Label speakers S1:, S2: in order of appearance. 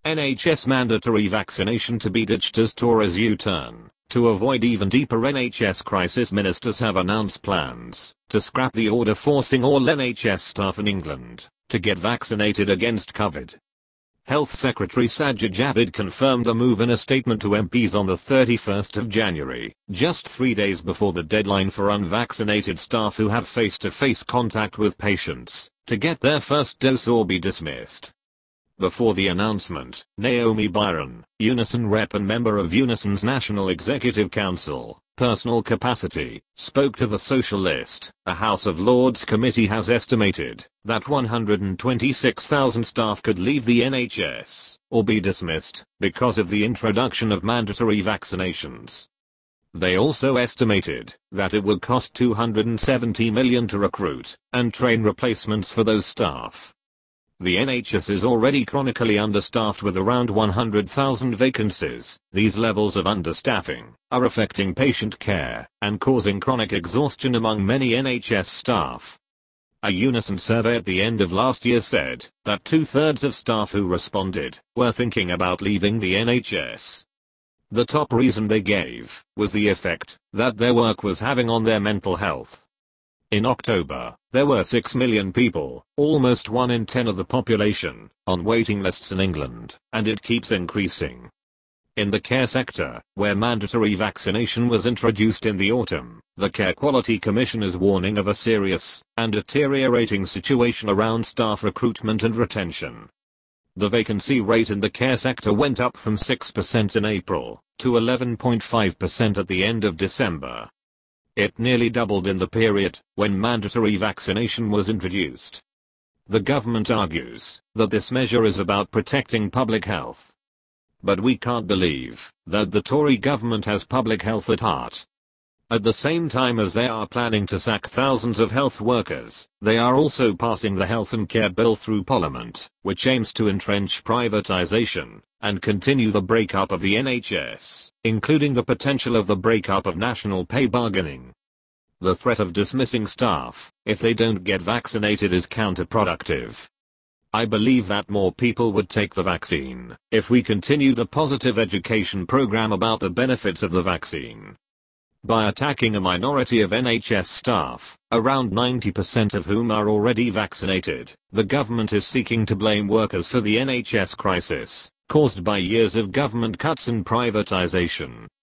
S1: NHS mandatory vaccination to be ditched as Tories U-turn. To avoid even deeper NHS crisis, ministers have announced plans to scrap the order forcing all NHS staff in England to get vaccinated against COVID. Health Secretary Sajid Javid confirmed the move in a statement to MPs on the 31st of January, just 3 days before the deadline for unvaccinated staff who have face-to-face contact with patients to get their first dose or be dismissed. Before the announcement, Naomi Byron, Unison rep and member of Unison's National Executive Council, Personal Capacity, spoke to the Social List. A House of Lords committee has estimated that 126,000 staff could leave the NHS or be dismissed because of the introduction of mandatory vaccinations. They also estimated that it would cost £270 million to recruit and train replacements for those staff. The NHS is already chronically understaffed with around 100,000 vacancies. These levels of understaffing are affecting patient care and causing chronic exhaustion among many NHS staff. A Unison survey at the end of last year said that 2/3 of staff who responded were thinking about leaving the NHS. The top reason they gave was the effect that their work was having on their mental health. In October, there were 6 million people, almost 1 in 10 of the population, on waiting lists in England, and it keeps increasing. In the care sector, where mandatory vaccination was introduced in the autumn, the Care Quality Commission is warning of a serious and deteriorating situation around staff recruitment and retention. The vacancy rate in the care sector went up from 6% in April to 11.5% at the end of December. It nearly doubled in the period when mandatory vaccination was introduced. The government argues that this measure is about protecting public health. But we can't believe that the Tory government has public health at heart. At the same time as they are planning to sack thousands of health workers, they are also passing the Health and Care Bill through Parliament, which aims to entrench privatisation and continue the breakup of the NHS, including the potential of the breakup of national pay bargaining. The threat of dismissing staff if they don't get vaccinated is counterproductive. I believe that more people would take the vaccine if we continue the positive education program about the benefits of the vaccine. By attacking a minority of NHS staff, around 90% of whom are already vaccinated, the government is seeking to blame workers for the NHS crisis caused by years of government cuts and privatisation.